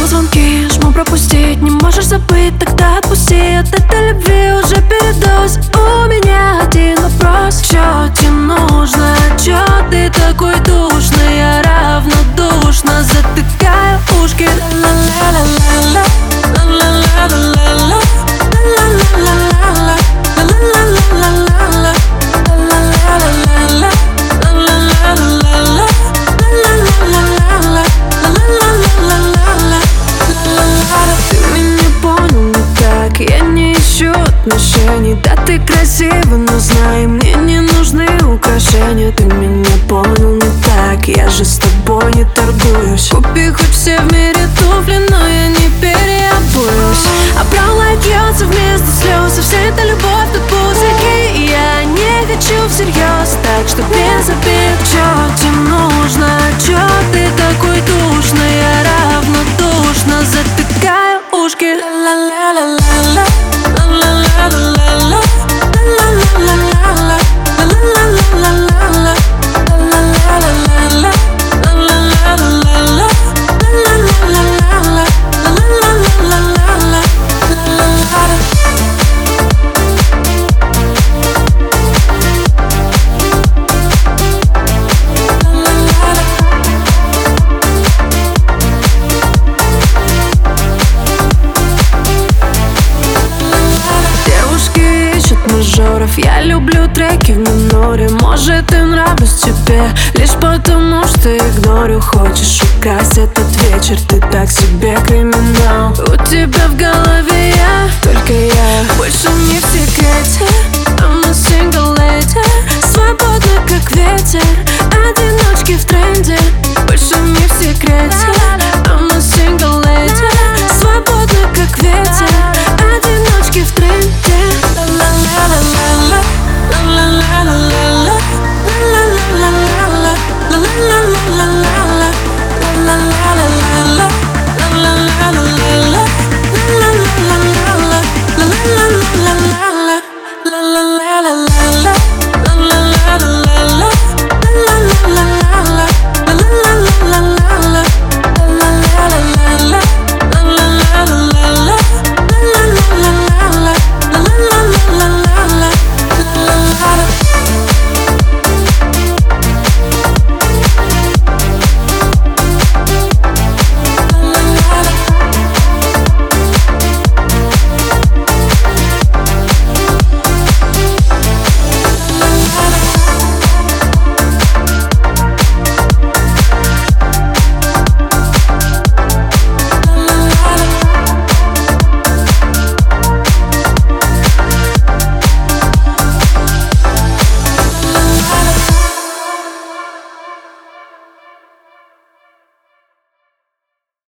звонки, жму пропустить. Не можешь забыть, тогда отпусти. От этой любви уже передоз. У меня один вопрос: чё тебе нужно? Чё ты такой душный? Я равнодушно затыкаю ушки. Ла-ла-ла-ла-ла, ла-ла-ла-ла-ла, ла-ла-ла-ла-ла, ла-ла-ла-ла-ла, ла-ла-ла-ла-ла, ла-ла-ла-ла-ла, ла-ла-ла-ла-ла, ла-ла-ла-ла-ла. Ты меня понял не так, я не ищу отношений. Да, ты красива, но знай, мне не нужны украшения. Ты меня понял не так, я же с тобой не торгуюсь. Купи хоть все в мире туфли, но я не переобуюсь. А правда льется вместо слез, и вся эта любовь тут пузырьки. И я не хочу всерьез, так что без обид. Чё тебе нужно? Чё ты такой душный? Я равнодушно затыкаю ушки. Ла-ла-ла-ла-ла, ла-ла-ла-ла-ла, ла-ла-ла-ла-ла, ла-ла-ла-ла-ла, ла-ла-ла-ла-ла, ла-ла-ла-ла-ла, ла-ла-ла-ла-ла, ла-ла-ла-ла-ла. Я люблю треки в миноре. Может, и нравлюсь тебе лишь потому, что игнорю. Хочешь украсть этот вечер, ты так себе криминал. У тебя в голове я, только я, больше не в секрете.